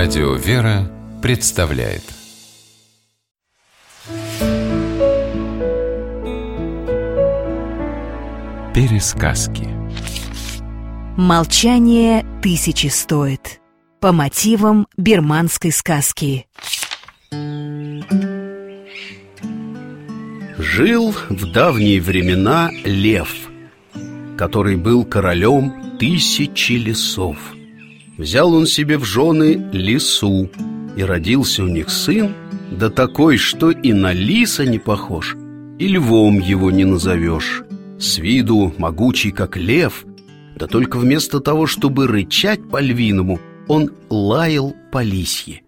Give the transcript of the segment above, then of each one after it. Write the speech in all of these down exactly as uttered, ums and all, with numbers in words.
Радио «Вера» представляет Пересказки. Молчание тысячи стоит. По мотивам бирманской сказки. Жил в давние времена лев, который был королем тысячи лесов. Взял он себе в жены лису, и родился у них сын, да такой, что и на лиса не похож, и львом его не назовешь. С виду могучий, как лев, да только вместо того, чтобы рычать по-львиному, он лаял по-лисье.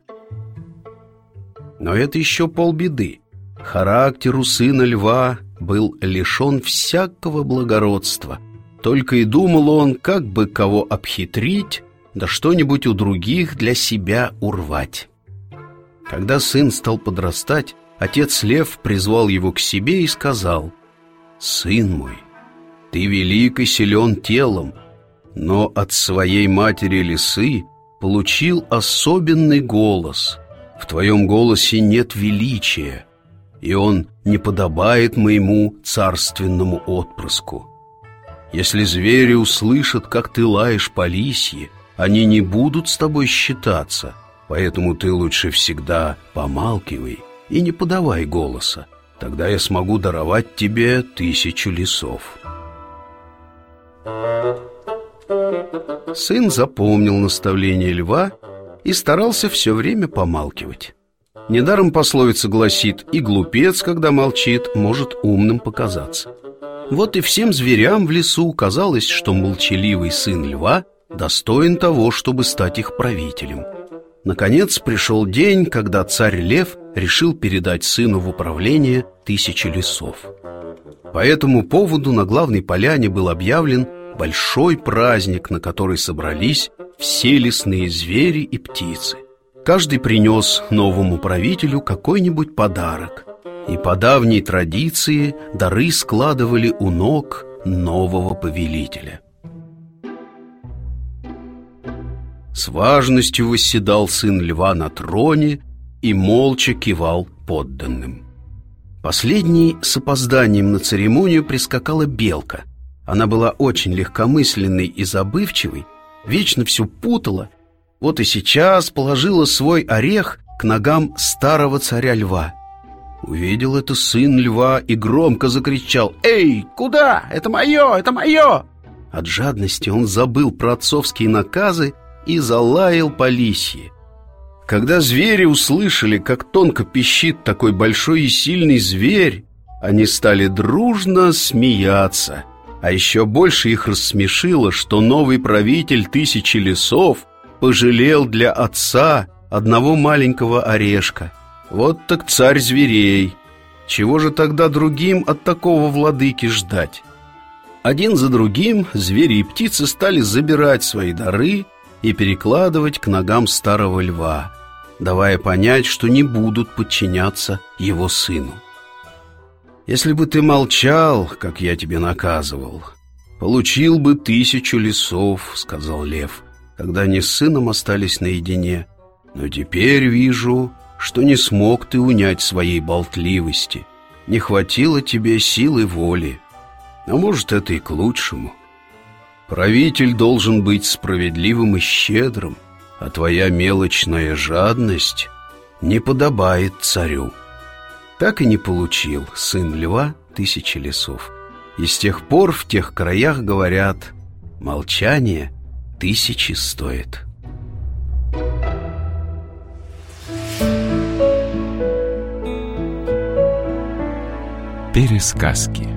Но это еще полбеды. Характер у сына льва был лишен всякого благородства. Только и думал он, как бы кого обхитрить, да что-нибудь у других для себя урвать. Когда сын стал подрастать, отец лев призвал его к себе и сказал: «Сын мой, ты велик и силен телом, но от своей матери лисы получил особенный голос. В твоем голосе нет величия, и он не подобает моему царственному отпрыску. Если звери услышат, как ты лаешь по лисье, они не будут с тобой считаться, поэтому ты лучше всегда помалкивай и не подавай голоса. Тогда я смогу даровать тебе тысячу лесов». Сын запомнил наставление льва и старался все время помалкивать. Недаром пословица гласит: и глупец, когда молчит, может умным показаться. Вот и всем зверям в лесу казалось, что молчаливый сын льва достоин того, чтобы стать их правителем. Наконец пришел день, когда царь лев решил передать сыну в управление тысячи лесов. По этому поводу на главной поляне был объявлен большой праздник, на который собрались все лесные звери и птицы. Каждый принес новому правителю какой-нибудь подарок, и по давней традиции дары складывали у ног нового повелителя. С важностью восседал сын льва на троне и молча кивал подданным. Последней с опозданием на церемонию прискакала белка. Она была очень легкомысленной и забывчивой, вечно все путала. Вот и сейчас положила свой орех к ногам старого царя льва. Увидел это сын льва и громко закричал: «Эй, куда? Это мое! Это мое!» От жадности он забыл про отцовские наказы и залаял по лисье. Когда звери услышали, как тонко пищит такой большой и сильный зверь, они стали дружно смеяться. А еще больше их рассмешило, что новый правитель тысячи лесов пожалел для отца одного маленького орешка. Вот так царь зверей! Чего же тогда другим от такого владыки ждать? Один за другим звери и птицы стали забирать свои дары и перекладывать к ногам старого льва, давая понять, что не будут подчиняться его сыну. «Если бы ты молчал, как я тебе наказывал, получил бы тысячу лесов», — сказал лев, когда они с сыном остались наедине. «Но теперь вижу, что не смог ты унять своей болтливости, не хватило тебе силы воли. А может, это и к лучшему. Правитель должен быть справедливым и щедрым, а твоя мелочная жадность не подобает царю». Так и не получил сын льва тысячи лесов. И с тех пор в тех краях говорят: молчание тысячи стоит. Пересказки.